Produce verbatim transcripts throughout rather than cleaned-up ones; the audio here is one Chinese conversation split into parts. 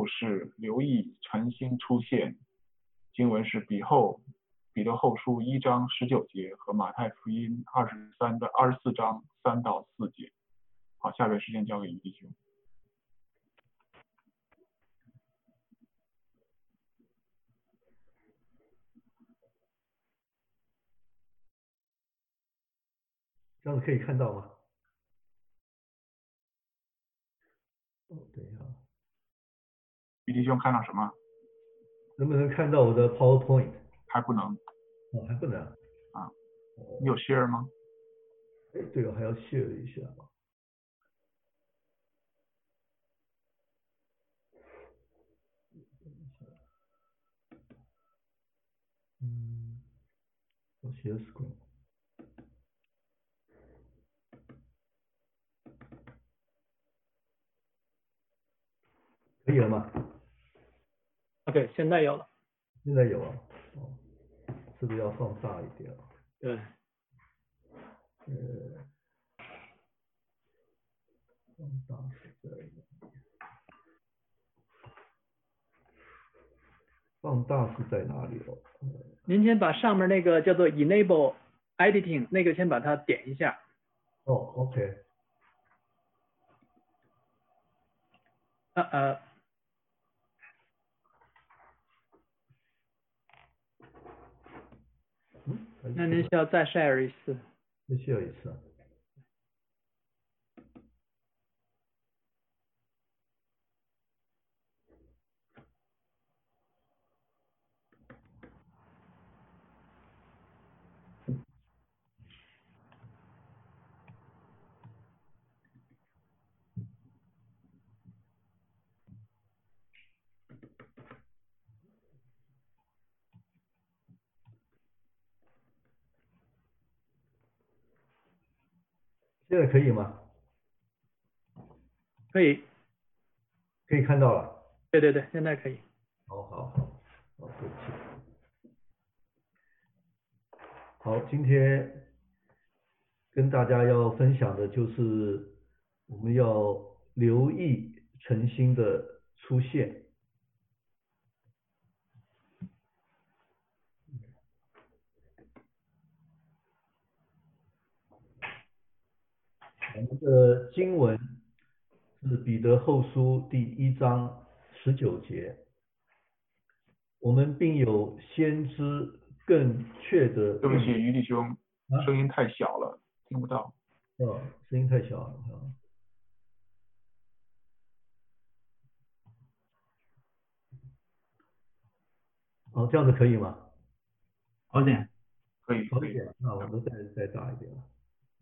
是留意晨星出现。经文是比后彼得后书一章十九节和马太福音二十三的二十四章三到四节。好，下面时间交给于弟兄。 这样子可以看到吗？哦，等一下， 于弟兄看到什么？ 能不能看到我的 PowerPoint？ 还不能哦，还不能。 啊？你有 share 吗？ 哎，对哦，还要 share 一下。嗯，我 share screen。可以了吗？ OK，现在有了。 现在有啊。哦，是不是要放大一点啊？ 对， 呃，放大是在哪里？放大是在哪里哦？ 您先把上面那个叫做 Enable Editing 那个先把它点一下。 哦，OK。 呃呃， 嗯，还那是您需要再 share 一次。 再 share 一次啊？现在可以吗？ 可以。 可以看到了。 对对对，现在可以。 好好好，好，对不起。好，今天跟大家要分享的就是我们要留意晨星的出现。我们的经文是彼得后书第一章十九节，我们并有先知更确的对不起， 预言。 于弟兄， 啊， 声音太小了，听不到。 哦，声音太小了啊。哦，这样子可以吗？ 好点。 可以可以。 好一点，那我们再再大一点了。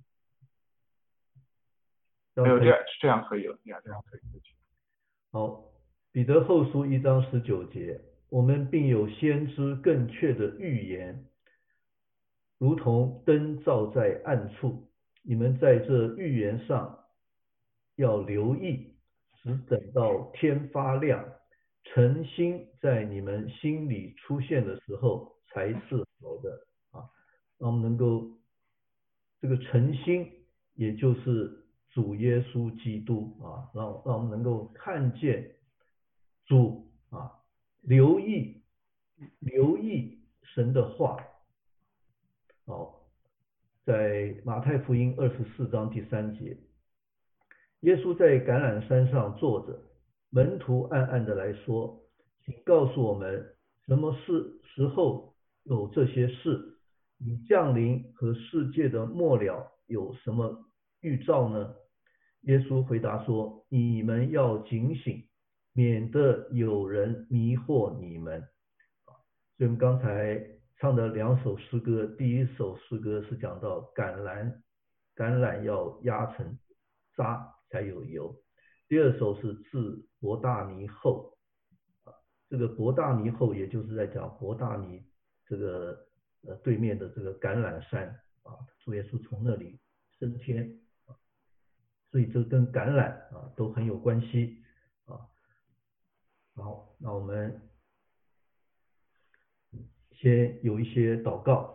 这没有， 样可以。 这样这样可以了，这样这样可以。 好，彼得后书一章十九节，我们并有先知更确的预言，如同灯照在暗处。你们在这预言上要留意，只等到天发亮，晨星在你们心里出现的时候才是好的啊。让我们能够这个晨星，也就是主耶稣基督啊，让让我们能够看见主啊，留意留意神的话。好，在马太福音二十四章第三节，耶稣在橄榄山上坐着，门徒暗暗的来说：请告诉我们，什么是时候有这些事？你降临和世界的末了有什么预兆呢？耶稣回答说：你们要警醒，免得有人迷惑你们。所以我们刚才唱的两首诗歌，第一首诗歌是讲到橄榄，橄榄要压成渣才有油。第二首是自伯大尼后，这个伯大尼后也就是在讲伯大尼这个呃对面的这个橄榄山啊，主耶稣从那里升天啊，所以这跟橄榄啊都很有关系啊。好，那我们先有一些祷告。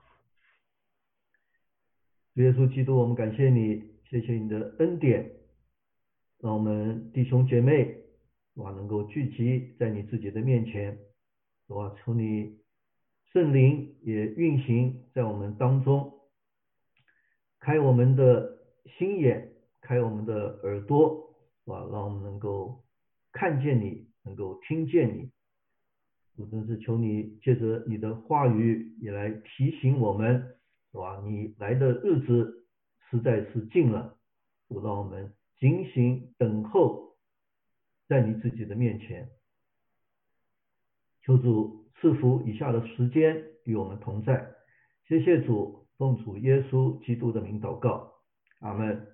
主耶稣基督，我们感谢你，谢谢你的恩典，让我们弟兄姐妹哇，能够聚集在你自己的面前，哇，求你圣灵也运行在我们当中，开我们的心眼，开我们的耳朵，哇，让我们能够看见你，能够听见你。我真是求你借着你的话语也来提醒我们，是吧？你来的日子实在是近了，就让我们警醒等候，在你自己的面前。求主赐福以下的时间与我们同在，谢谢主，奉主耶稣基督的名祷告，阿门。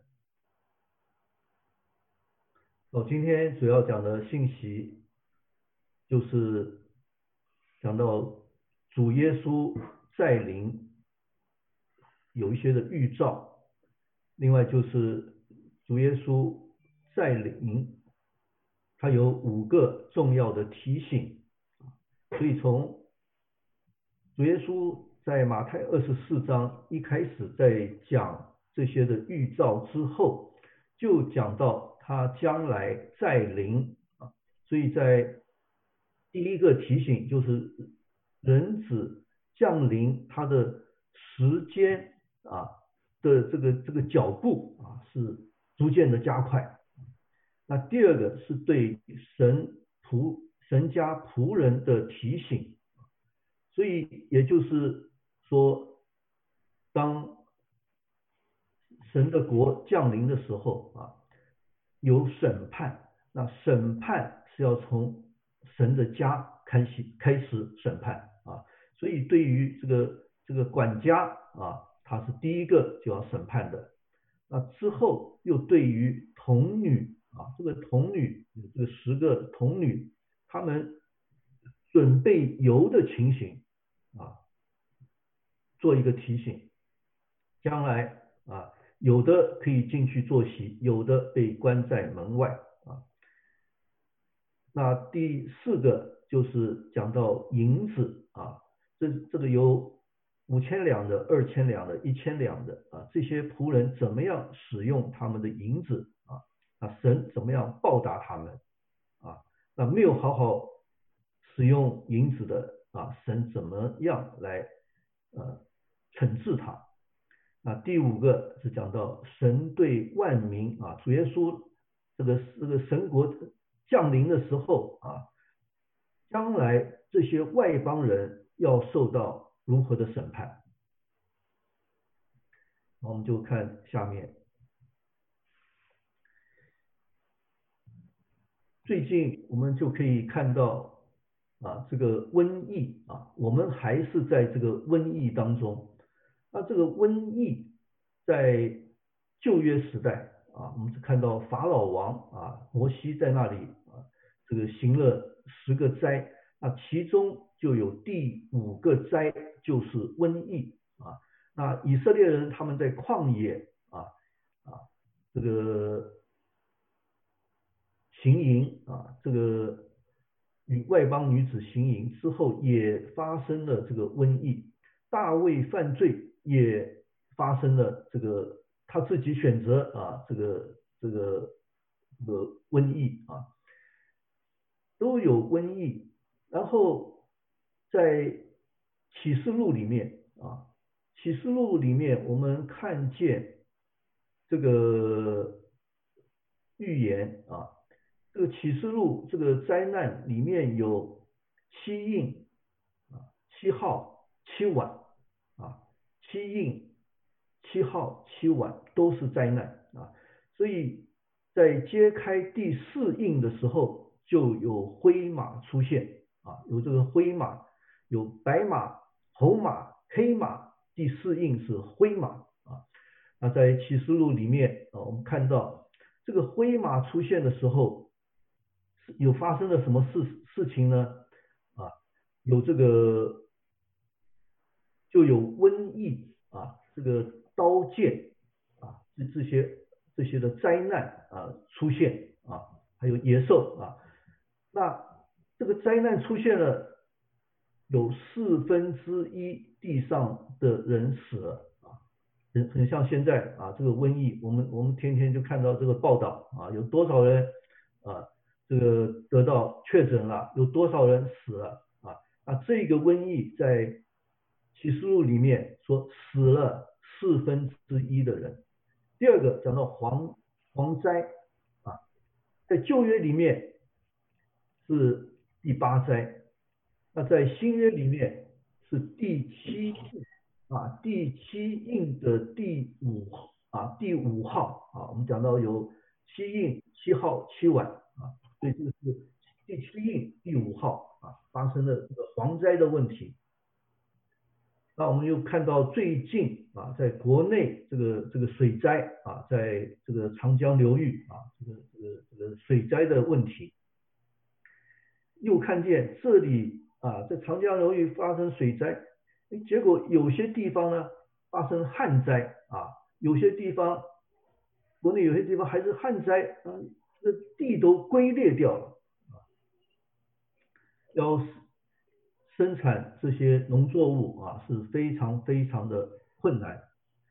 我今天主要讲的信息就是讲到主耶稣再临有一些的预兆，另外就是主耶稣再临它有五个重要的提醒，所以从主耶稣在马太二十四章一开始在讲这些的预兆之后，就讲到他将来再临啊，所以在第一个提醒就是人子降临他的时间啊的这个这个脚步啊是逐渐的加快。那第二个是对神仆神家仆人的提醒，所以也就是说，当神的国降临的时候啊，有审判，那审判是要从神的家开始开始审判啊，所以对于这个这个管家啊，他是第一个就要审判的。那之后又对于童女啊，这个童女这个十个童女，他们准备油的情形啊，做一个提醒，将来啊，有的可以进去坐席，有的被关在门外啊。那第四个就是讲到银子啊，这这个有五千两的、二千两的、一千两的啊，这些仆人怎么样使用他们的银子啊？啊，神怎么样报答他们啊？那没有好好使用银子的啊，神怎么样来呃惩治他？啊，第五个是讲到神对万民啊，主耶稣这个这个神国降临的时候啊，将来这些外邦人要受到如何的审判？我们就看下面。最近我们就可以看到啊，这个瘟疫啊，我们还是在这个瘟疫当中。那这个瘟疫在旧约时代啊，我们是看到法老王啊，摩西在那里啊，这个行了十个灾，那其中就有第五个灾就是瘟疫啊。那以色列人他们在旷野啊啊这个行淫啊，这个与外邦女子行淫之后，也发生了这个瘟疫。大卫犯罪也发生了这个他自己选择啊，这个这个这个瘟疫啊，都有瘟疫。然后在启示录里面啊，启示录里面我们看见这个预言啊。这个启示录这个灾难里面有七印啊，七号、七晚啊，七印、七号、七晚都是灾难啊，所以在揭开第四印的时候，就有灰马出现啊，有这个灰马，有白马、红马、黑马，第四印是灰马啊。那在启示录里面啊，我们看到这个灰马出现的时候，有发生了什么事事情呢？啊，有这个就有瘟疫啊，这个刀剑啊，这这些这些的灾难啊出现啊，还有野兽啊，那这个灾难出现了，有四分之一地上的人死了啊，很很像现在啊这个瘟疫，我们我们天天就看到这个报道啊，有多少人啊？ 这个得到确诊了，有多少人死了啊？那这个瘟疫在启示录里面说死了四分之一的人。第二个讲到蝗蝗灾啊，在旧约里面是第八灾，那在新约里面是第七啊，第七印的第五啊，第五号啊，我们讲到有七印、七号、七晚啊，所以这个是第七印第五号啊，发生了这个蝗灾的问题。那我们又看到最近啊，在国内这个这个水灾啊，在这个长江流域啊，这个这个这个水灾的问题，又看见这里啊，在长江流域发生水灾，结果有些地方呢发生旱灾啊，有些地方国内有些地方还是旱灾啊，这地都龟裂掉了啊，要生产这些农作物啊是非常非常的困难。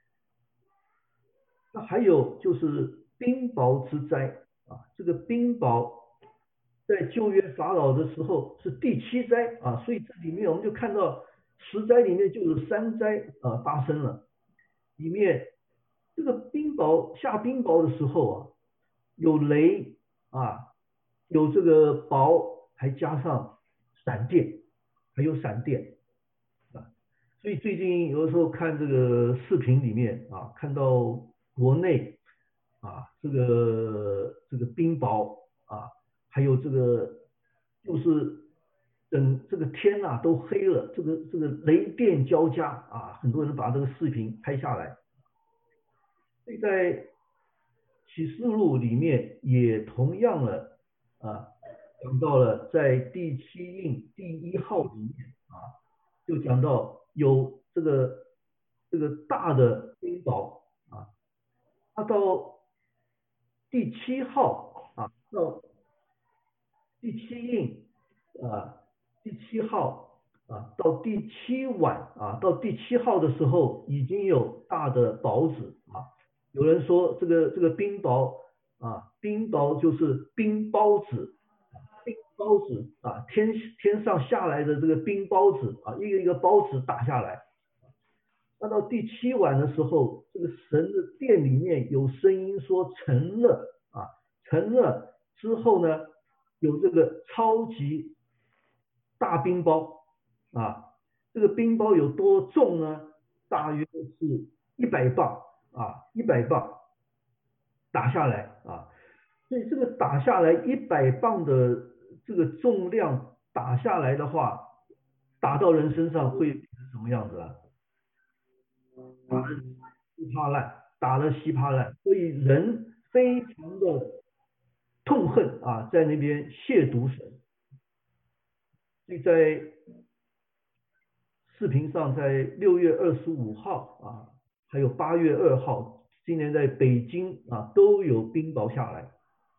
那还有就是冰雹之灾啊，这个冰雹在旧约法老的时候是第七灾啊，所以这里面我们就看到十灾里面就有三灾啊发生了，里面这个冰雹下冰雹的时候啊，有雷啊，有这个雹，还加上闪电。还有闪电啊，所以最近有的时候看这个视频里面啊，看到国内啊这个这个冰雹啊，还有这个就是等这个天啊都黑了，这个这个雷电交加啊，很多人把这个视频拍下来。所以在启示录里面也同样了啊。讲到了在第七印第一号里面啊，就讲到有这个这个大的冰雹啊，它到第七号啊，到第七印啊，第七号啊，到第七晚啊，到第七号的时候已经有大的雹子啊，有人说这个这个冰雹啊，冰雹就是冰雹子。冰雹子啊，天天上下来的这个冰雹子啊，一个一个孢子打下来。那到第七晚的时候，这个神的殿里面有声音说成了啊，成了之后呢，有这个超级大冰雹啊，这个冰雹有多重呢？大约是一百磅啊，一百磅打下来啊。所以这个打下来一百磅的这个重量打下来的话，打到人身上会变成什么样子啊？打得稀巴烂，打得稀巴烂，所以人非常的痛恨啊，在那边亵渎神。所以在视频上，在六月二十五号啊，还有八月二号，今年在北京啊都有冰雹下来。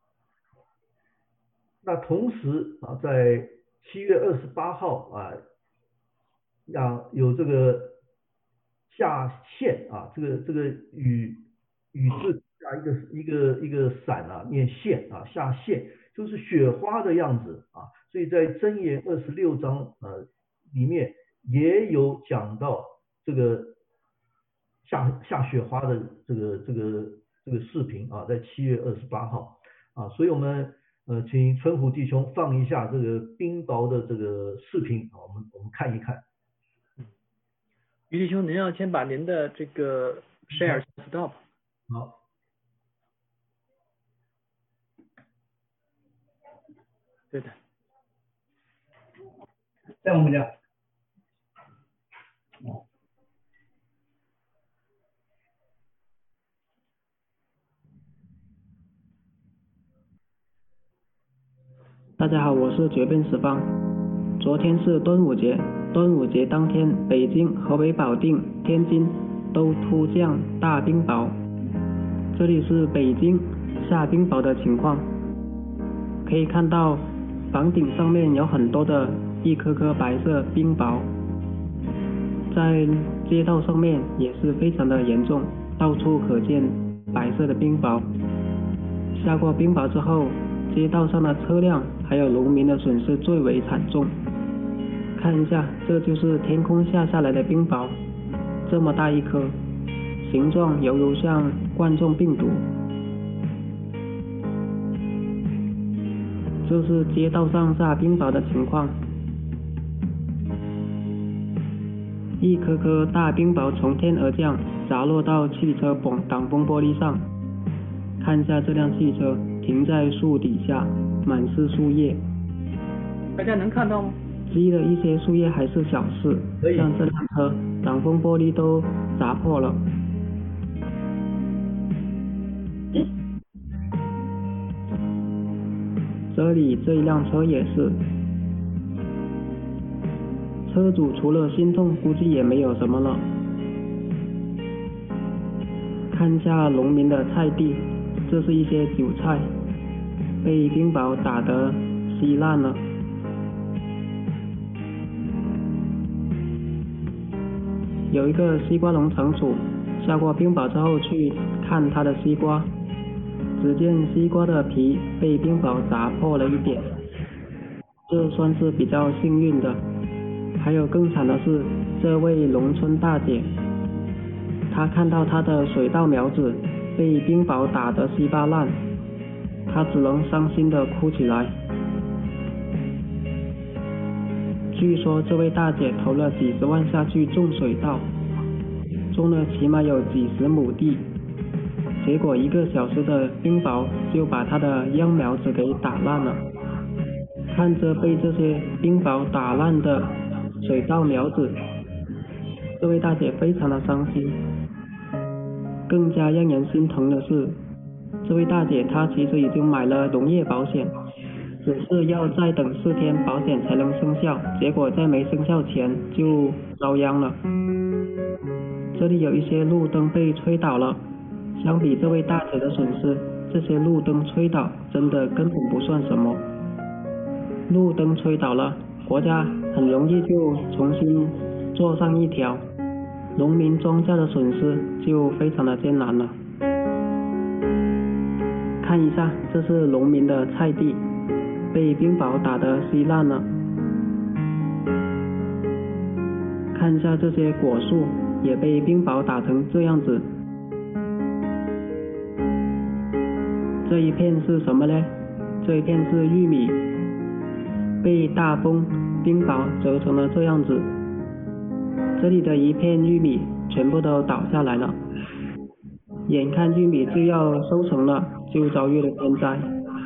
那同时啊，在七月二十八号啊，让有这个下线啊，这个这个雨雨字下一个一个一个伞啊，念线啊，下线就是雪花的样子啊，所以在箴言二十六章呃里面也有讲到这个下下雪花的这个这个这个视频啊，在七月二十八号啊，所以我们。呃，请春虎弟兄放一下这个冰雹的这个视频啊，我们我们看一看。 嗯，于弟兄，您要先把您的这个 share stop。 好。 对的。 在我们家。哦。 大家好，我是绝变十方。昨天是端午节，端午节当天，北京、河北保定、天津都突降大冰雹。这里是北京下冰雹的情况，可以看到房顶上面有很多的一颗颗白色冰雹，在街道上面也是非常的严重，到处可见白色的冰雹。下过冰雹之后， 街道上的车辆还有农民的损失最为惨重。看一下，这就是天空下下来的冰雹，这么大一颗，形状犹如像冠状病毒。这是街道上下冰雹的情况，一颗颗大冰雹从天而降，砸落到汽车挡风玻璃上。看一下这辆汽车停在树底下，满是树叶。 大家能看到吗？ 积了一些树叶还是小事，像这辆车挡风玻璃都砸破了。这里这一辆车也是，车主除了心痛，估计也没有什么了。看一下农民的菜地，这是一些韭菜，被冰雹打得稀烂了。有一个西瓜农场主下过冰雹之后去看他的西瓜，只见西瓜的皮被冰雹砸破了一点，这算是比较幸运的。还有更惨的是，这位农村大姐，她看到她的水稻苗子被冰雹打得稀巴烂，她只能伤心地哭起来。据说这位大姐投了几十万下去种水稻，种了起码有几十亩地，结果一个小时的冰雹就把她的秧苗子给打烂了。看着被这些冰雹打烂的水稻苗子，这位大姐非常的伤心。更加让人心疼的是，这位大姐她其实已经买了农业保险，只是要再等四天保险才能生效，结果在没生效前就遭殃了。这里有一些路灯被吹倒了，相比这位大姐的损失，这些路灯吹倒真的根本不算什么。路灯吹倒了，国家很容易就重新做上一条，农民庄稼的损失就非常的艰难了。看一下，这是农民的菜地，被冰雹打得稀烂了。看一下这些果树也被冰雹打成这样子。这一片是什么呢？这一片是玉米，被大风冰雹折成了这样子。这里的一片玉米全部都倒下来了，眼看玉米就要收成了，就遭遇了天灾。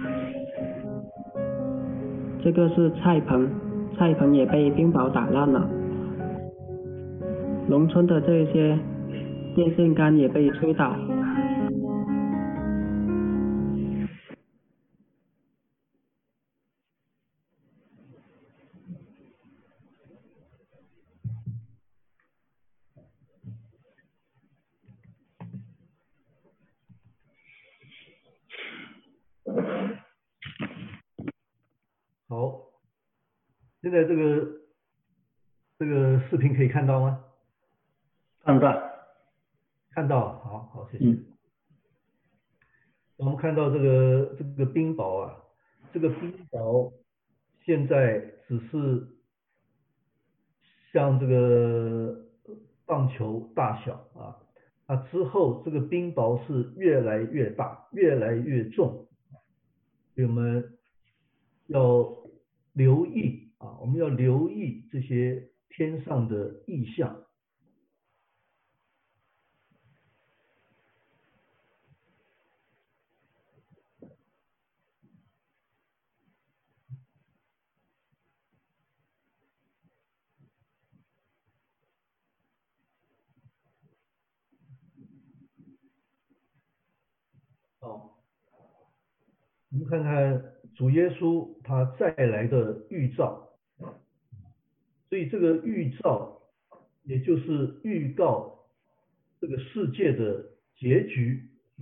这个是菜棚，菜棚也被冰雹打烂了。农村的这些电线杆也被吹倒。 好，现在这个这个视频可以看到吗？ 看到。 看到，好好，谢谢。 嗯。 我们看到这个这个冰雹啊，这个冰雹现在只是像这个棒球大小啊，那之后这个冰雹是越来越大，越来越重，所以我们要留意啊，我们要留意这些天上的异象。好，我们看看主耶稣他再来的预兆，所以这个预兆也就是预告这个世界的结局，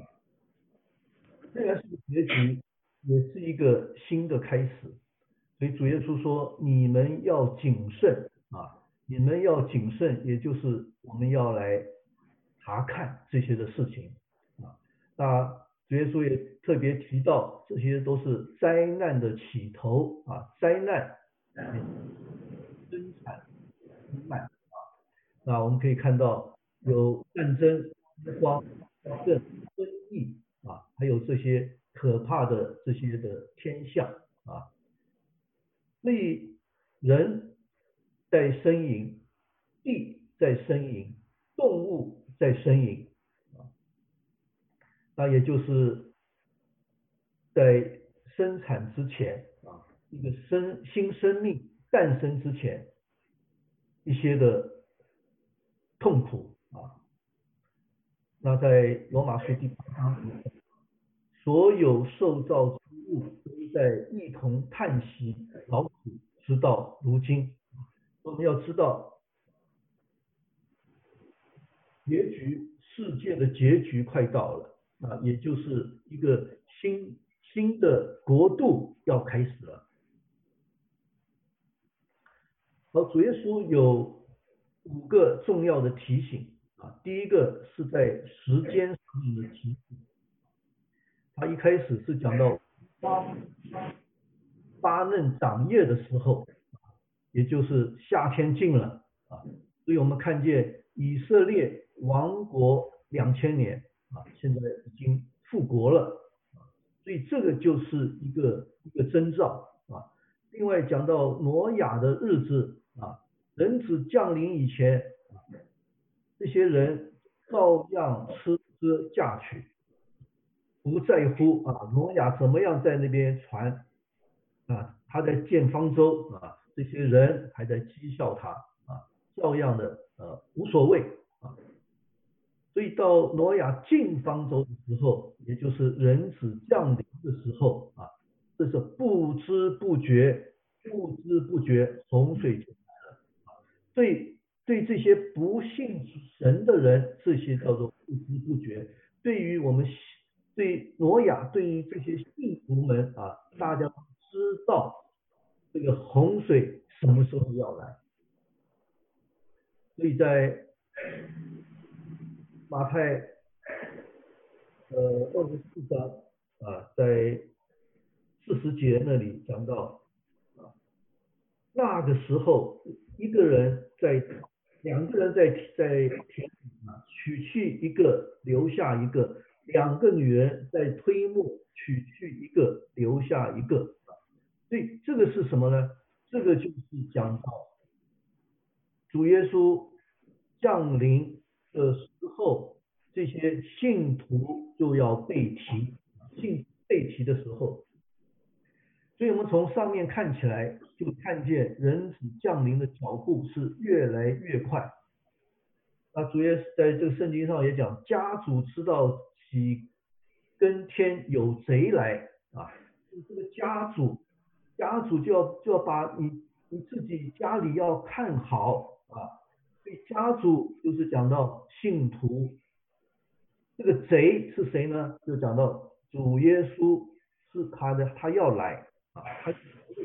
虽然是个结局，也是一个新的开始。所以主耶稣说：“你们要谨慎啊，你们要谨慎，也就是我们要来查看这些的事情啊。”那主耶稣也特别提到，这些都是灾难的起头啊，灾难、生产、弥漫啊。那我们可以看到有战争、荒、症、瘟疫啊，还有这些可怕的这些的天象啊。所以人在呻吟，地在呻吟，动物在呻吟啊。那也就是在生产之前啊，一个生新生命诞生之前，一些的痛苦啊。那在罗马书第八章，所有受造之物都在一同叹息劳苦，直到如今。我们要知道，结局世界的结局快到了啊，也就是一个新新的国度要开始了。好，主耶稣有五个重要的提醒啊。第一个是在时间上面的提醒，他一开始是讲到花发嫩长叶的时候，也就是夏天近了啊，所以我们看见以色列亡国两千年啊，现在已经复国了，所以这个就是一个一个征兆啊。另外讲到挪亚的日子啊，人子降临以前，这些人照样吃喝嫁娶，不在乎啊挪亚怎么样在那边传啊，他在建方舟啊，这些人还在讥笑他啊，照样的呃无所谓啊。所以到挪亚进方舟的时候，也就是人子降临的时候啊，这是不知不觉，不知不觉洪水就来了。对对这些不信神的人，这些叫做不知不觉。对于我们对挪亚，对于这些信徒们啊，大家知道这个洪水什么时候要来。所以在马太呃二十四章啊，在四十节那里讲到啊，那个时候一个人在两个人在在田里啊，取去一个留下一个，两个女人在推磨取去一个留下一个。所以这个是什么呢？这个就是讲到主耶稣降临的时候，这些信徒就要被提，信被提的时候，所以我们从上面看起来就看见人子降临的脚步是越来越快。那主耶稣在这个圣经上也讲，家主知道几更天有贼来啊，这个家主家主就要就要把你你自己家里要看好啊，所以家主就是讲到信徒，这个贼是谁呢？就讲到主耶稣是他的，他要来啊，他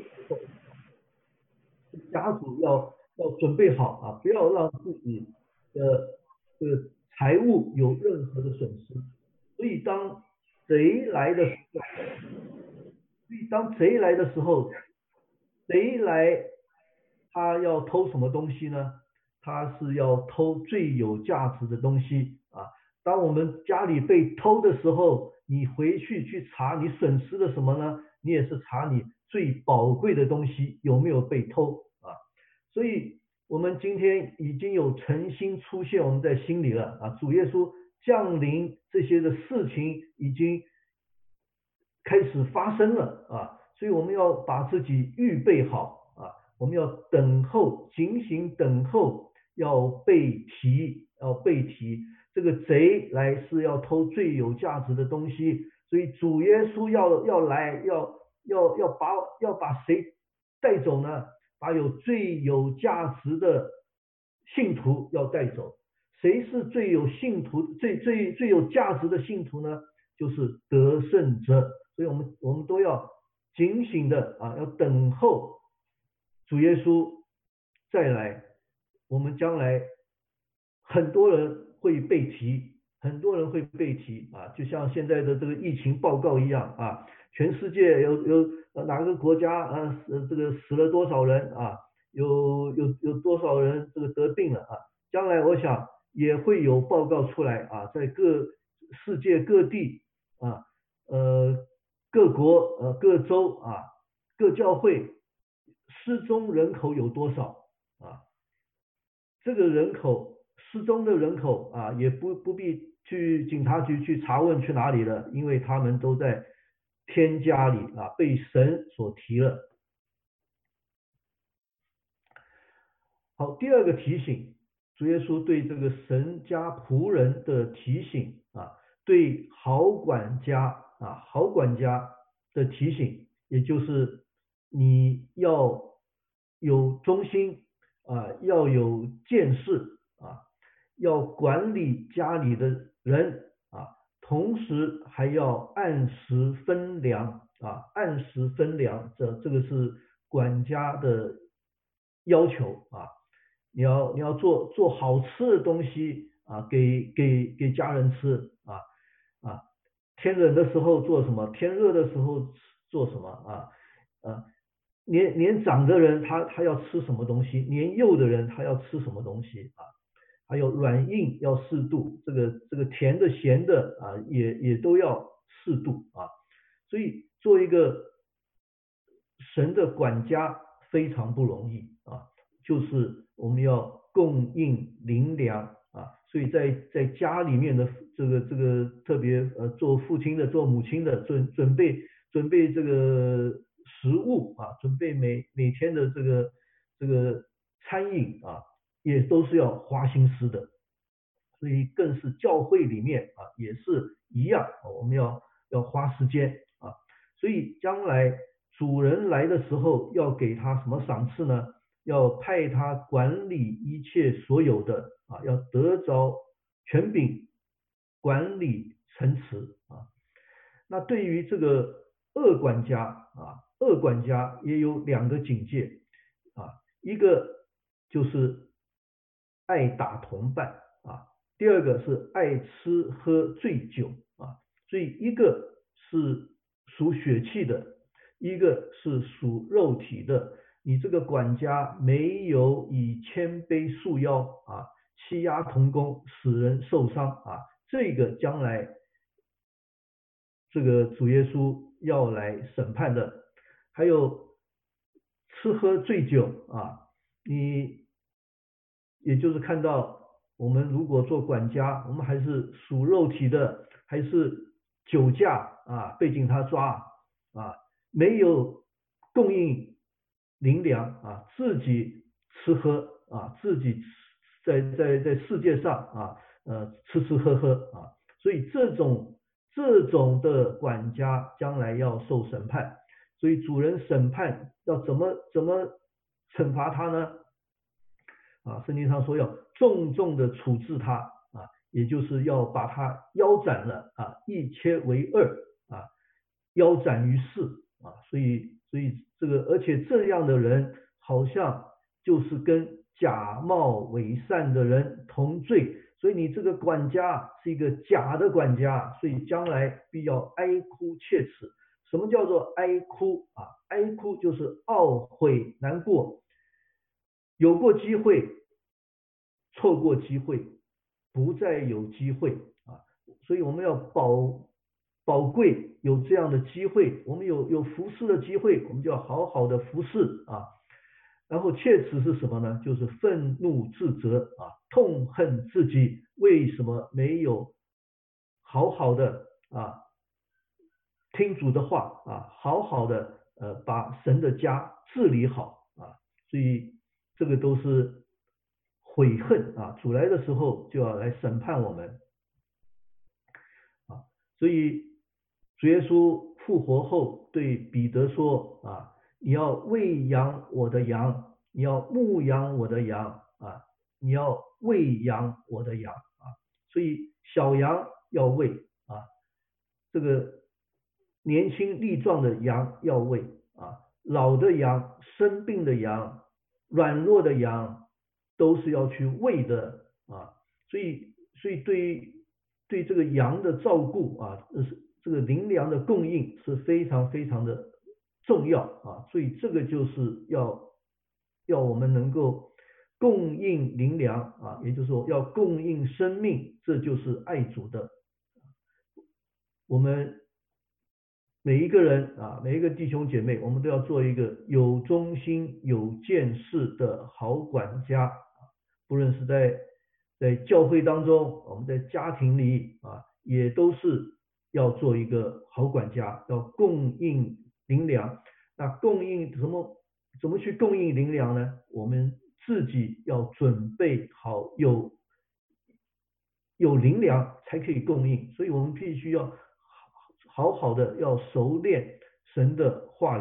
家主要要准备好啊，不要让自己的这个财物有任何的损失。所以当贼来的时候，所以当贼来的时候，贼来他要偷什么东西呢？他是要偷最有价值的东西啊。当我们家里被偷的时候，你回去去查你损失了什么呢？你也是查你最宝贵的东西有没有被偷啊。所以我们今天已经有诚心出现我们在心里了啊，主耶稣降临这些的事情已经开始发生了啊，所以我们要把自己预备好啊，我们要等候，警醒等候，要被提，要被提。这个贼来是要偷最有价值的东西，所以主耶稣要要来，要要要把要把谁带走呢？把有最有价值的信徒要带走。谁是最有信徒最最最有价值的信徒呢？就是得胜者。所以我们我们都要警醒的啊，要等候主耶稣再来。我们将来很多人会被提很多人会被提啊，就像现在的这个疫情报告一样啊，全世界有有哪个国家啊这个死了多少人啊，有有有多少人这个得病了啊，将来我想也会有报告出来啊，在各世界各地啊呃各国呃各州啊各教会失踪人口有多少啊，这个人口失踪的人口啊，也不不必去警察局去查问去哪里了，因为他们都在天家里啊，被神所提了。好，第二个提醒，主耶稣对这个神家仆人的提醒啊，对好管家啊好管家的提醒，也就是你要有忠心啊，要有见识啊，要管理家里的人啊，同时还要按时分粮啊，按时分粮，这这个是管家的要求啊。你要你要做做好吃的东西啊，给给给家人吃啊啊，天冷的时候做什么，天热的时候做什么啊啊，年年长的人他他要吃什么东西，年幼的人他要吃什么东西啊，还有软硬要适度，这个这个甜的咸的啊也也都要适度啊，所以做一个神的管家非常不容易啊，就是我们要供应灵粮啊，所以在在家里面的这个这个特别呃做父亲的做母亲的准准备准备这个食物啊，准备每每天的这个这个餐饮啊，也都是要花心思的，所以更是教会里面啊也是一样，我们要要花时间啊，所以将来主人来的时候要给他什么赏赐呢？要派他管理一切所有的啊，要得着权柄管理城池啊。那对于这个恶管家啊，恶管家也有两个警戒啊，一个就是爱打同伴啊，第二个是爱吃喝醉酒啊，所以一个是属血气的，一个是属肉体的。你这个管家没有以谦卑束腰啊，欺压同工，使人受伤啊，这个将来这个主耶稣要来审判的。还有吃喝醉酒啊，你也就是看到我们如果做管家，我们还是属肉体的，还是酒驾啊，被警察抓啊，没有供应灵粮啊，自己吃喝啊，自己在在在世界上啊，呃吃吃喝喝啊，所以这种这种的管家将来要受审判，所以主人审判要怎么怎么惩罚他呢？啊，圣经上说要重重的处置他啊，也就是要把他腰斩了啊，一切为二啊，腰斩于世啊，所以所以这个而且这样的人好像就是跟假冒伪善的人同罪，所以你这个管家是一个假的管家，所以将来必要哀哭切齿。什么叫做哀哭啊？哀哭就是懊悔难过，有过机会，错过机会，不再有机会啊！所以我们要宝宝贵有这样的机会，我们有有服侍的机会，我们就要好好的服侍啊。然后切齿是什么呢？就是愤怒自责啊，痛恨自己为什么没有好好的啊听主的话啊，好好的呃把神的家治理好啊，所以这个都是悔恨啊，主来的时候就要来审判我们啊，所以主耶稣复活后对彼得说啊，你要喂养我的羊，你要牧养我的羊啊，你要喂养我的羊啊，所以小羊要喂啊，这个年轻力壮的羊要喂啊，老的羊、生病的羊、软弱的羊都是要去喂的啊，所以所以对于对这个羊的照顾啊，这个灵粮的供应是非常非常的重要啊，所以这个就是要要我们能够供应灵粮啊，也就是说要供应生命，这就是爱主的。我们每一个人啊，每一个弟兄姐妹，我们都要做一个有忠心、有见识的好管家，不论是在在教会当中，我们在家庭里啊，也都是要做一个好管家，要供应灵粮。那供应什么？怎么去供应灵粮呢？我们自己要准备好有有灵粮才可以供应，所以我们必须要好好的要熟练神的话语。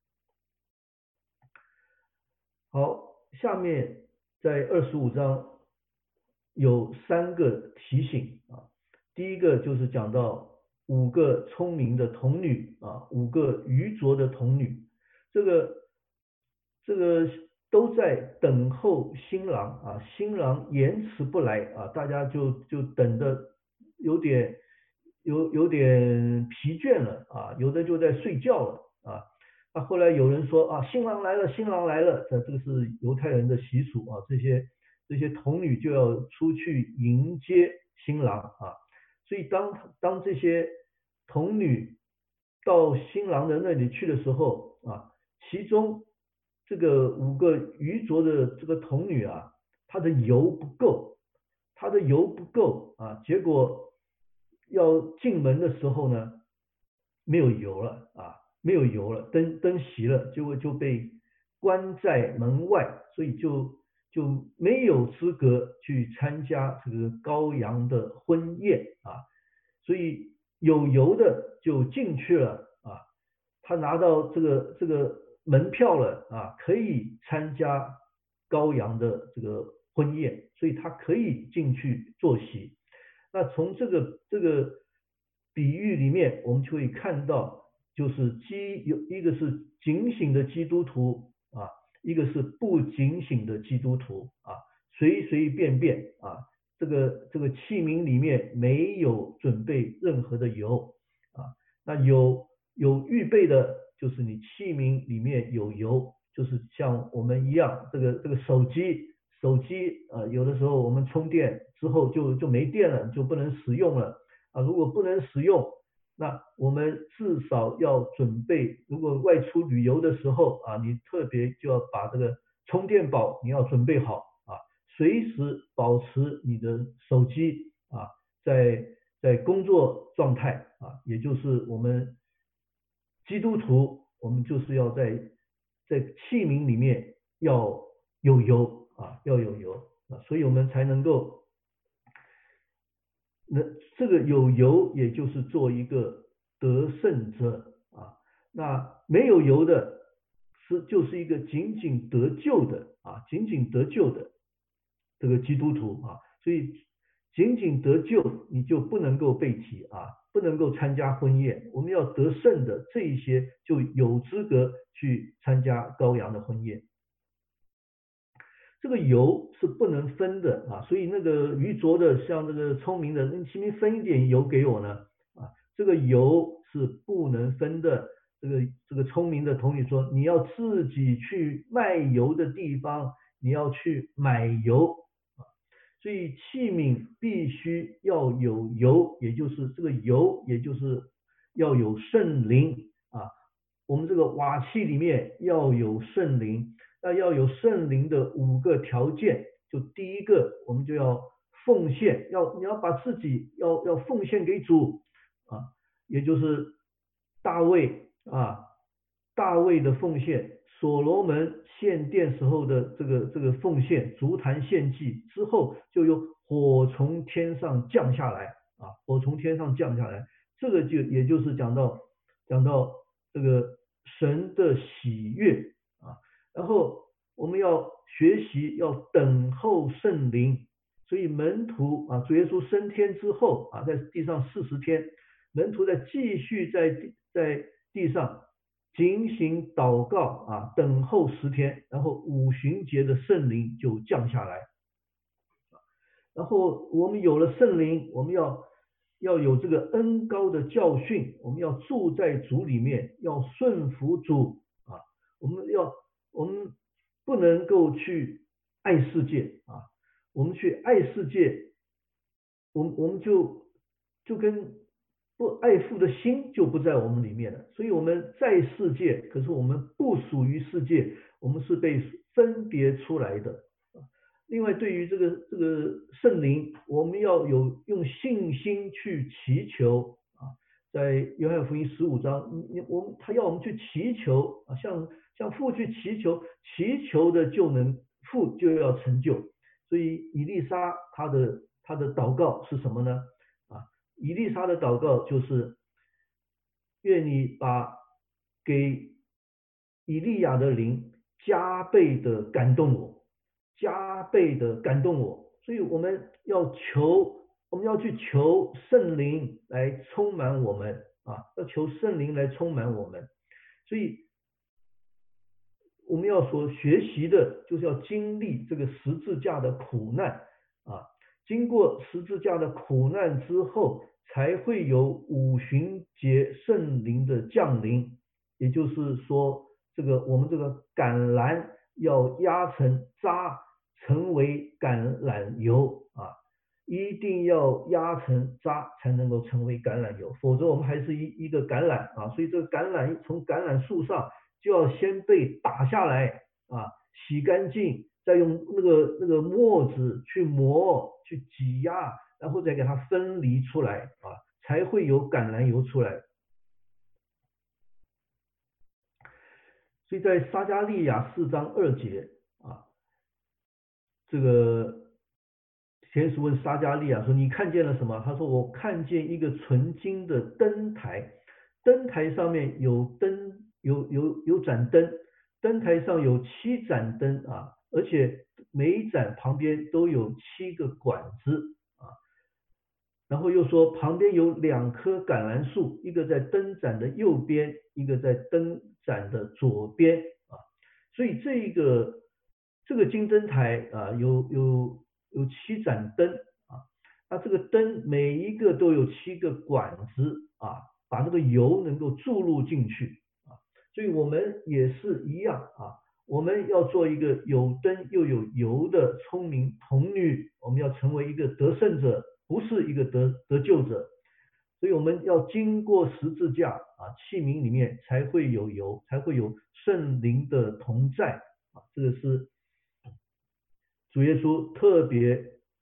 好，下面在二十五章有三个提醒啊，第一个就是讲到五个聪明的童女啊，五个愚拙的童女，这个这个都在等候新郎啊，新郎延迟不来啊，大家就就等的有点有有点疲倦了啊，有的就在睡觉了啊。啊，后来有人说啊，新郎来了，新郎来了，这这个是犹太人的习俗啊，这些这些童女就要出去迎接新郎啊，所以当当这些童女到新郎的那里去的时候啊，其中这个五个愚拙的这个童女啊，她的油不够，她的油不够啊，结果要进门的时候呢，没有油了啊。没有油了，灯灯熄了，结果就被关在门外，所以就就没有资格去参加这个羔羊的婚宴啊。所以有油的就进去了啊，他拿到这个这个门票了啊，可以参加羔羊的这个婚宴，所以他可以进去坐席。那从这个这个比喻里面，我们就会看到。就是基有一个是警醒的基督徒啊，一个是不警醒的基督徒啊，随随便便啊，这个这个器皿里面没有准备任何的油啊，那有有预备的，就是你器皿里面有油，就是像我们一样，这个这个手机手机啊，有的时候我们充电之后就就没电了，就不能使用了啊，如果不能使用。那我们至少要准备，如果外出旅游的时候啊，你特别就要把这个充电宝你要准备好啊，随时保持你的手机啊在在工作状态啊，也就是我们基督徒，我们就是要在在器皿里面要有油啊，要有油啊，所以我们才能够。那这个有油，也就是做一个得胜者啊。那没有油的，是就是一个仅仅得救的啊，仅仅得救的这个基督徒啊。所以仅仅得救，你就不能够被提啊，不能够参加婚宴。我们要得胜的这一些，就有资格去参加羔羊的婚宴。这个油是不能分的啊，所以那个愚拙的像这个聪明的，你请你分一点油给我呢啊，这个油是不能分的。这个这个聪明的童女说，你要自己去卖油的地方，你要去买油啊，所以器皿必须要有油，也就是这个油，也就是要有圣灵啊，我们这个瓦器里面要有圣灵。那要有圣灵的五个条件，就第一个，我们就要奉献，要你要把自己要要奉献给主啊，也就是大卫啊，大卫的奉献，所罗门献殿时候的这个这个奉献，足坛献祭之后，就有火从天上降下来啊，火从天上降下来，这个就也就是讲到讲到这个神的喜悦。然后我们要学习，要等候圣灵，所以门徒啊，主耶稣升天之后啊，在地上四十天，门徒在继续在地在地上警醒祷告啊，等候十天，然后五旬节的圣灵就降下来。然后我们有了圣灵，我们要要有这个恩高的教训，我们要住在主里面，要顺服主啊，我们要我们不能够去爱世界啊，我们去爱世界，我们我们就就跟不爱父的心就不在我们里面了，所以我们在世界，可是我们不属于世界，我们是被分别出来的。另外，对于这个这个圣灵，我们要有用信心去祈求啊，在约翰福音十五章，我们他要我们去祈求啊，像像父去祈求，祈求的就能父就要成就。所以以利沙他的他的祷告是什么呢？啊，以利沙的祷告就是愿你把给以利亚的灵加倍的感动我。加倍的感动我，所以我们要求，我们要去求圣灵来充满我们啊，要求圣灵来充满我们，所以我们要所学习的就是要经历这个十字架的苦难啊，经过十字架的苦难之后，才会有五旬节圣灵的降临，也就是说，这个我们这个橄榄要压成渣。成为橄榄油啊，一定要压成渣才能够成为橄榄油，否则我们还是一一个橄榄啊。所以这个橄榄从橄榄树上就要先被打下来啊，洗干净，再用那个那个磨子去磨去挤压，然后再给它分离出来啊，才会有橄榄油出来。所以在撒迦利亚四章二节啊。这个天使问撒迦利亚说：“你看见了什么？”他说：“我看见一个纯金的灯台，灯台上面有灯，有有有盏灯，灯台上有七盏灯啊，而且每一盏旁边都有七个管子啊。然后又说旁边有两棵橄榄树，一个在灯盏的右边，一个在灯盏的左边啊。所以这个。”这个金灯台啊，有有有七盏灯啊，那这个灯每一个都有七个管子啊，把那个油能够注入进去啊，所以我们也是一样啊，我们要做一个有灯又有油的聪明童女，我们要成为一个得胜者，不是一个得得救者，所以我们要经过十字架啊，器皿里面才会有油，才会有圣灵的同在啊，这个是。主耶稣特别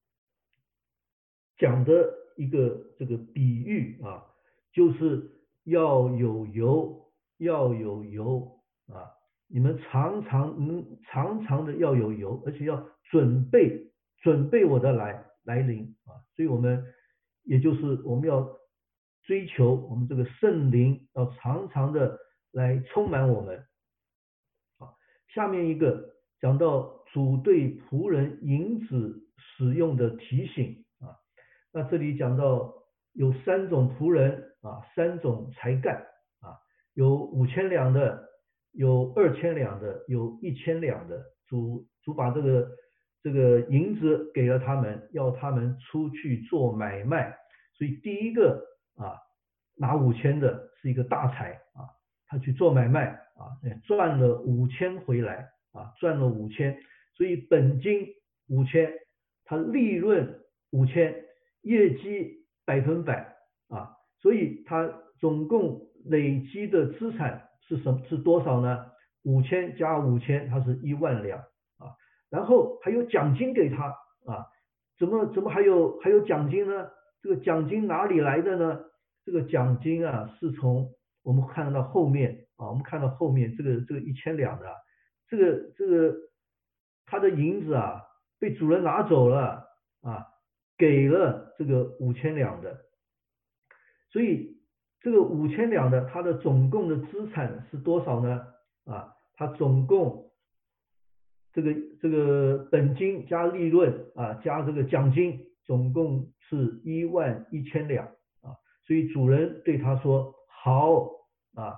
讲的一个这个比喻啊，就是要有油，要有油啊！你们常常嗯常常的要有油，而且要准备准备我的来来临啊！所以我们也就是我们要追求我们这个圣灵，要常常的来充满我们。好，下面一个讲到。主对仆人银子使用的提醒啊，那这里讲到有三种仆人啊，三种才干啊，有五千两的，有二千两的，有一千两的。主主把这个这个银子给了他们，要他们出去做买卖。所以第一个啊，拿五千的是一个大财啊，他去做买卖啊，赚了五千回来啊，赚了五千。所以本金五千，它利润五千，业绩百分百啊，所以它总共累积的资产是什么？是多少呢？五千加五千，它是一万两啊。然后还有奖金给他啊，怎么怎么还有还有奖金呢？这个奖金哪里来的呢？这个奖金啊，是从我们看到后面啊，我们看到后面这个这个一千两的，这个这个。他的银子啊被主人拿走了啊，给了这个五千两的，所以这个五千两的他的总共的资产是多少呢？啊，他总共这个这个本金加利润啊加这个奖金，总共是一万一千两啊，所以主人对他说好啊，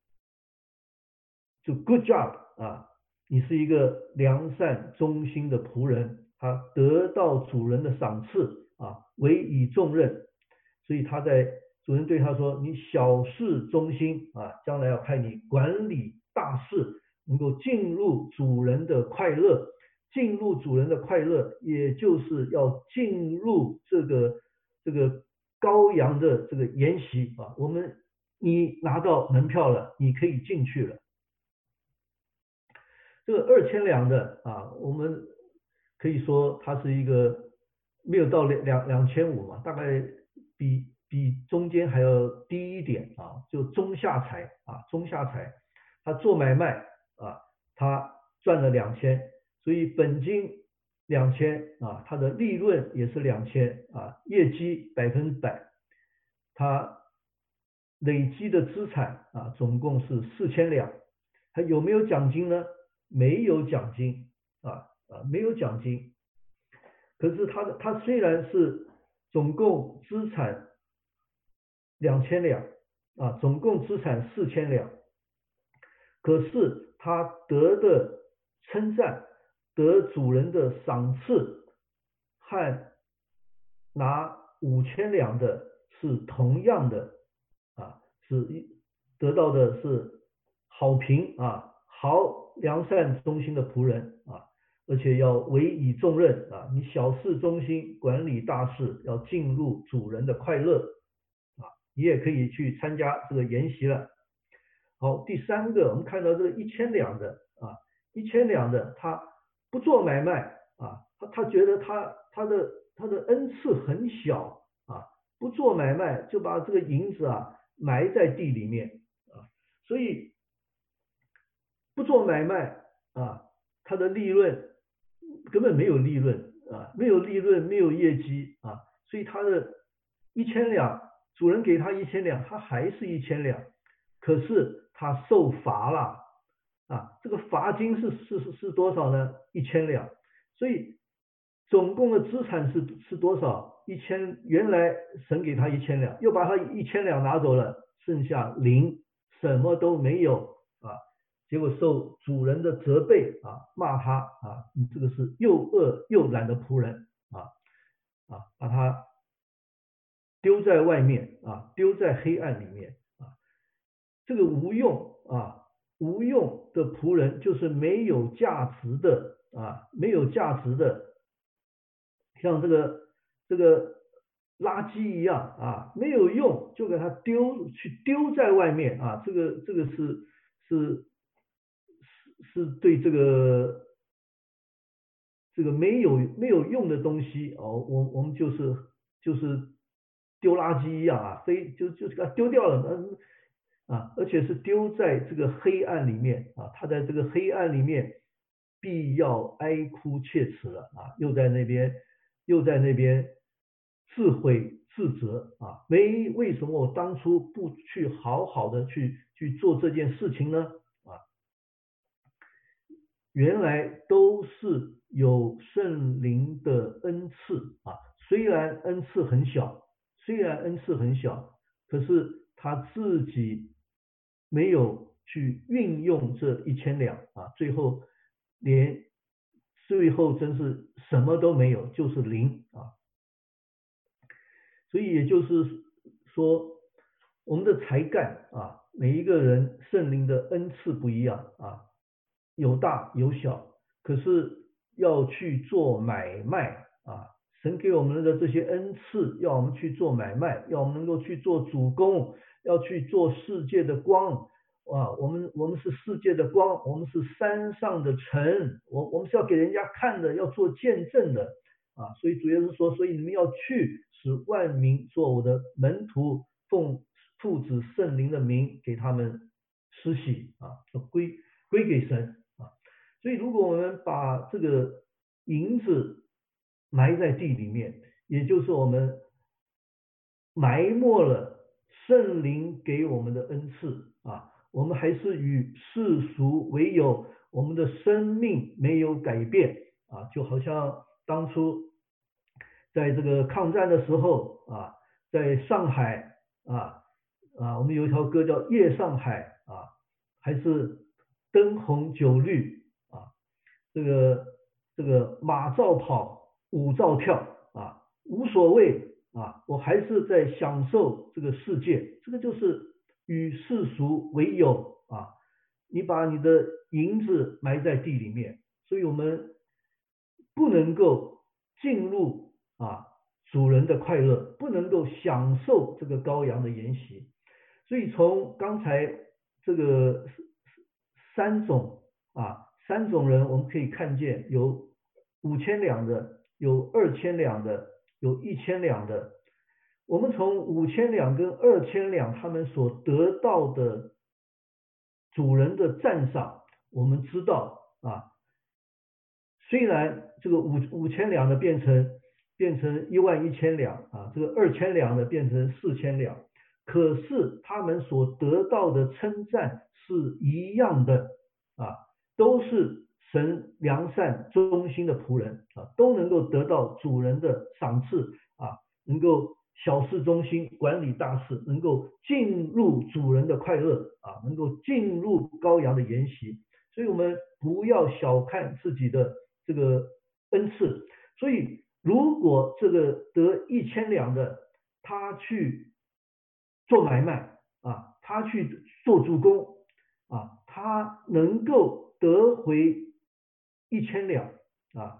就 good job 啊。你是一个良善忠心的仆人，他得到主人的赏赐啊，委以重任。 所以他在主人对他说：“你小事忠心啊，将来要派你管理大事，能够进入主人的快乐。进入主人的快乐，也就是要进入这个这个羔羊的这个筵席啊。我们你拿到门票了，你可以进去了。这个二千两的啊，我们可以说它是一个没有到两两两千五嘛，大概比比中间还要低一点啊，就中下财啊，中下财。他做买卖啊，他赚了两千。所以本金两千啊，它的利润也是两千啊，业绩百分之百，它累积的资产啊总共是四千两。它有没有奖金呢？没有奖金啊啊，没有奖金。可是它的它虽然是总共资产两千两啊，总共资产四千两，可是他得的称赞，得主人的赏赐，和拿五千两的是同样的啊，是得到的是好评啊，好良善忠心的仆人啊，而且要委以重任啊，你小事忠心，管理大事，要进入主人的快乐啊，你也可以去参加这个筵席了。好，第三个，我们看到这个一千两的啊，一千两的他不做买卖啊，他他觉得他他的他的恩赐很小啊，不做买卖就把这个银子啊埋在地里面啊，所以不做买卖啊，他的利润根本没有利润啊，没有利润，没有业绩啊，所以他的一千两，主人给他一千两，他还是一千两，可是他受罚了啊，这个罚金是是是是多少呢？一千两，所以总共的资产是是多少？一千，原来神给他一千两，又把他一千两拿走了，剩下零，什么都没有啊。结果受主人的责备啊，骂他啊，你这个是又恶又懒的仆人啊啊，把他丢在外面啊，丢在黑暗里面啊。这个无用啊，无用的仆人就是没有价值的啊，没有价值的，像这个这个垃圾一样啊，没有用就给他丢去丢在外面啊，这个这个是是是对这个这个没有没有用的东西哦，我我们就是就是丢垃圾一样啊，非就就是给它丢掉了，嗯啊，而且是丢在这个黑暗里面啊，他在这个黑暗里面必要哀哭切齿了啊，又在那边又在那边自悔自责啊，没为什么我当初不去好好的去去做这件事情呢？啊，原来都是有圣灵的恩赐啊，虽然恩赐很小，虽然恩赐很小，可是他自己没有去运用这一千两啊，最后连最后真是什么都没有，就是零啊。所以也就是说，我们的才干啊，每一个人圣灵的恩赐不一样啊，有大有小，可是要去做买卖啊，神给我们的这些恩赐，要我们去做买卖，要我们能够去做主工，要去做世界的光啊，我们我们是世界的光，我们是山上的尘，我我们是要给人家看的，要做见证的啊，所以主耶稣说，所以你们要去，使万民做我的门徒，奉父子圣灵的名给他们施洗啊，归归给神啊。所以如果我们把这个银子埋在地里面，也就是我们埋没了圣灵给我们的恩赐啊，我们还是与世俗为友，我们的生命没有改变啊，就好像当初在这个抗战的时候啊，在上海啊啊，我们有一条歌叫《夜上海》啊，还是灯红酒绿啊，这个这个马照跑，舞照跳啊，无所谓啊，我还是在享受这个世界，这个就是与世俗为友啊。你把你的银子埋在地里面，所以我们不能够进入啊主人的快乐，不能够享受这个羔羊的筵席。所以从刚才这个三种啊三种人，我们可以看见有五千两的，有二千两的，有一千两的。我们从五千两跟二千两他们所得到的主人的赞赏，我们知道啊，虽然这个五五千两的变成变成一万一千两啊，这个二千两的变成四千两，可是他们所得到的称赞是一样的啊，都是神良善忠心的仆人啊，都能够得到主人的赏赐啊，能够小事忠心，管理大事，能够进入主人的快乐啊，能够进入羔羊的筵席。所以我们不要小看自己的这个恩赐。所以如果这个得一千两的，他去做买卖啊，他去做主工啊，他能够得回一千两啊，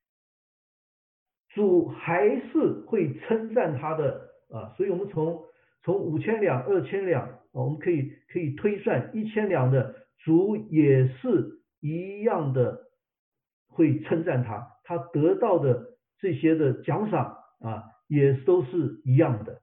主还是会称赞他的啊，所以我们从从五千两、二千两，啊，我们可以可以推算一千两的主也是一样的会称赞他，他得到的这些的奖赏啊，也都是一样的。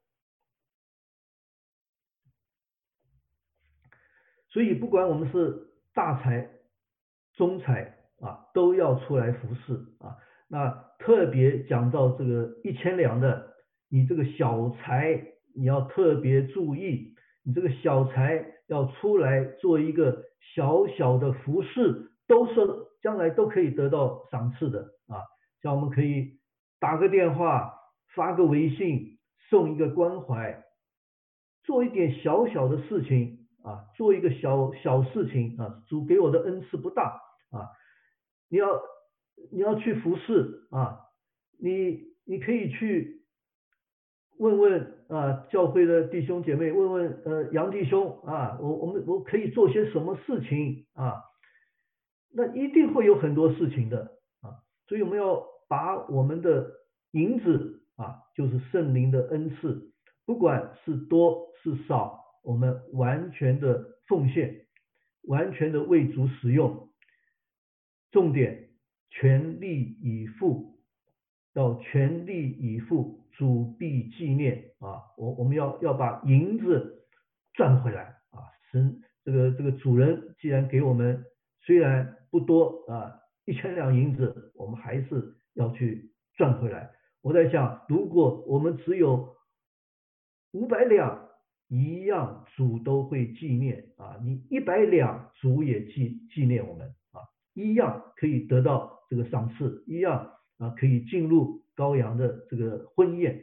所以不管我们是大财、中财啊，都要出来服侍啊。那特别讲到这个一千两的，你这个小财你要特别注意，你这个小财要出来做一个小小的服侍，都是将来都可以得到赏赐的啊。像我们可以打个电话、发个微信、送一个关怀，做一点小小的事情啊，做一个小小事情啊，主给我的恩赐不大啊，你要你要去服侍啊，你你可以去问问啊，教会的弟兄姐妹，问问呃杨弟兄啊，我我们我可以做些什么事情啊？那一定会有很多事情的啊，所以我们要把我们的银子啊，就是圣灵的恩赐，不管是多是少，我们完全的奉献，完全的为主使用，重点全力以赴，要全力以赴，主必纪念啊！我我们要要把银子赚回来啊！神这个这个主人既然给我们虽然不多啊，一千两银子，我们还是要去赚回来。我在想，如果我们只有五百两，一样主都会纪念啊！你一百两，主也纪纪念我们啊！一样可以得到这个赏赐，一样啊可以进入羔羊的这个婚宴。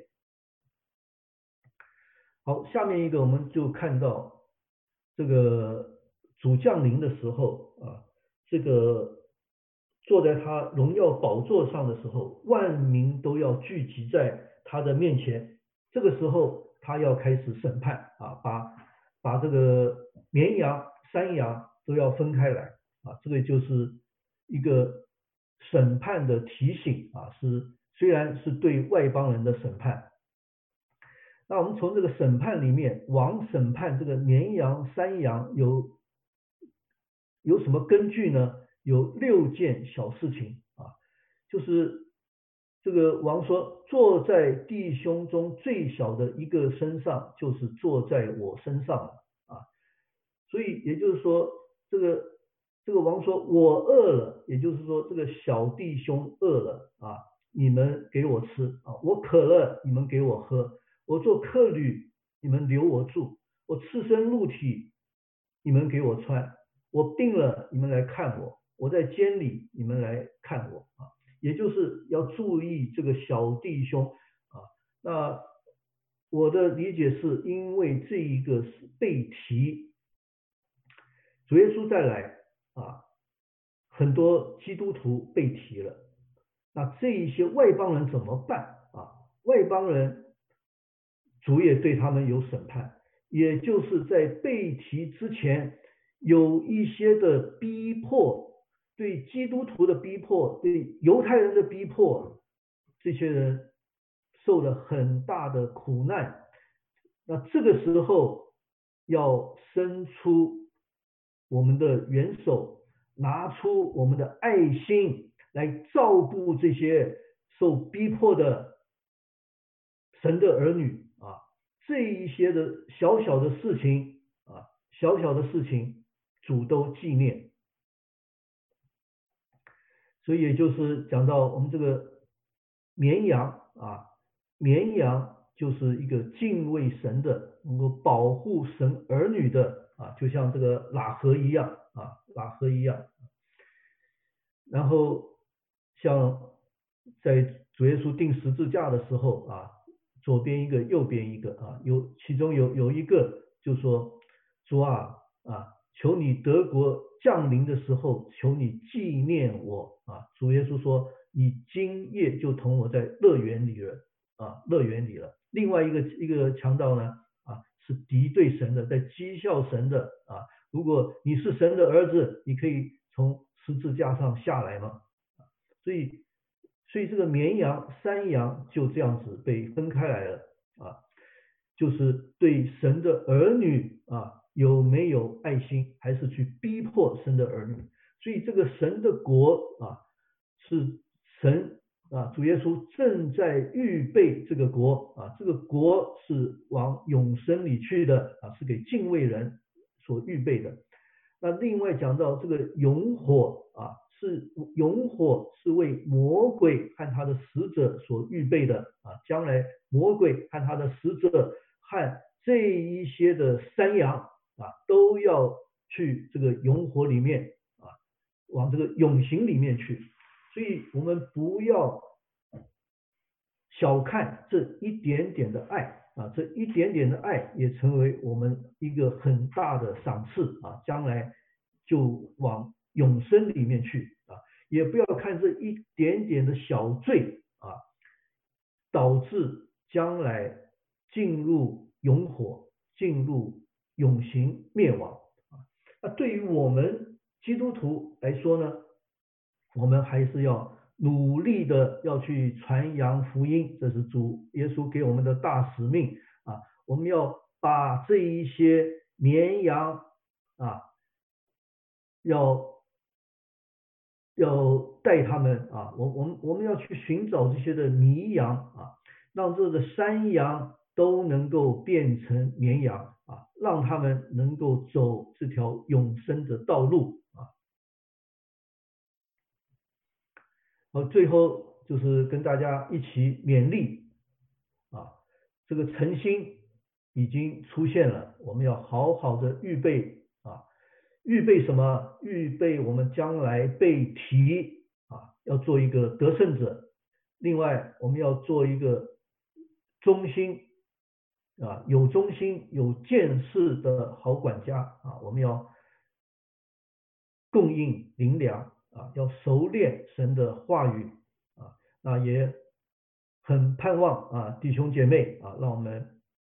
好，下面一个我们就看到这个主降临的时候啊，这个坐在他荣耀宝座上的时候，万民都要聚集在他的面前。这个时候他要开始审判啊，把把这个绵羊、山羊都要分开来啊，这个就是一个审判的提醒啊，是虽然是对外邦人的审判。那我们从这个审判里面，王审判这个绵羊、山羊有有什么根据呢？有六件小事情啊，就是这个王说，坐在弟兄中最小的一个身上，就是坐在我身上了啊。所以也就是说，这个这个王说，我饿了，也就是说这个小弟兄饿了啊，你们给我吃啊；我渴了，你们给我喝。我做客旅，你们留我住；我赤身露体，你们给我穿；我病了，你们来看我；我在监里，你们来看我啊。也就是要注意这个小弟兄啊。那我的理解是因为这一个是被提，主耶稣再来啊，很多基督徒被提了，那这一些外邦人怎么办啊？外邦人主也对他们有审判，也就是在被提之前有一些的逼迫，对基督徒的逼迫，对犹太人的逼迫，这些人受了很大的苦难。那这个时候要伸出我们的援手，拿出我们的爱心来照顾这些受逼迫的神的儿女啊，这一些的小小的事情啊，小小的事情主都纪念。所以也就是讲到我们这个绵羊啊，绵羊就是一个敬畏神的，能够保护神儿女的啊，就像这个喇合一样啊，喇合一样。然后像在主耶稣钉十字架的时候啊，左边一个右边一个啊，有其中有有一个就说主啊啊，求你德国降临的时候，求你纪念我啊。主耶稣说你今夜就同我在乐园里了啊，乐园里了。另外一个一个强盗呢啊，是敌对神的，在讥笑神的啊，如果你是神的儿子，你可以从十字架上下来吗？所以所以这个绵羊山羊就这样子被分开来了啊，就是对神的儿女啊有没有爱心，还是去逼迫神的儿女。所以这个神的国啊，是神啊，主耶稣正在预备这个国啊，这个国是往永生里去的啊，是给敬畏人所预备的。那另外讲到这个永火啊，是永火是为魔鬼和他的使者所预备的啊，将来魔鬼和他的使者和这一些的山羊啊，都要去这个永火里面啊，往这个永刑里面去。所以我们不要小看这一点点的爱啊，这一点点的爱也成为我们一个很大的赏赐啊，将来就往永生里面去啊，也不要看这一点点的小罪啊，导致将来进入永火，进入永刑灭亡啊。那对于我们基督徒来说呢，我们还是要努力的要去传扬福音，这是主耶稣给我们的大使命啊！我们要把这一些绵羊啊，要要带他们啊，我我们我们要去寻找这些的迷羊啊，让这个山羊都能够变成绵羊啊，让他们能够走这条永生的道路啊。好，最后就是跟大家一起勉励啊，这个诚心已经出现了，我们要好好的预备啊，预备什么？预备我们将来被提啊，要做一个得胜者。另外，我们要做一个忠心啊，有忠心、有见识的好管家啊，我们要供应灵粮啊，要熟练神的话语啊，那也很盼望啊，弟兄姐妹啊，让我们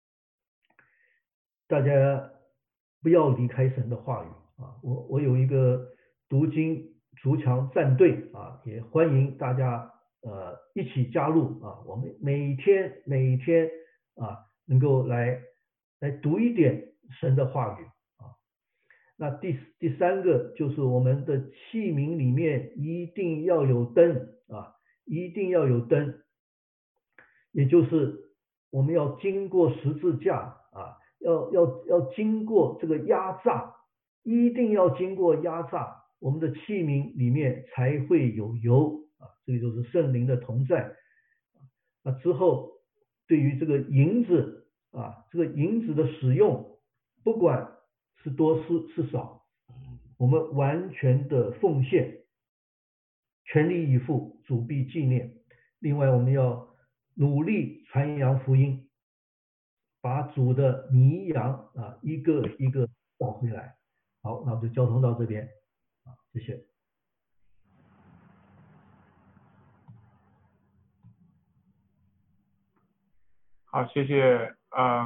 大家不要离开神的话语啊。我我有一个读经筑墙战队啊，也欢迎大家呃一起加入啊。我们每天每天啊能够来来读一点神的话语啊。那第第三个就是我们的器皿里面一定要有灯啊，一定要有灯，也就是我们要经过十字架啊，要要要经过这个压榨，一定要经过压榨，我们的器皿里面才会有油啊，这个就是圣灵的同在。那之后对于这个银子啊，这个银子的使用，不管是多是是少，我们完全的奉献，全力以赴，主必纪念。另外我们要努力传扬福音，把主的迷羊啊一个一个找回来。好，那我们就交通到这边啊，谢谢。 好，谢谢呃。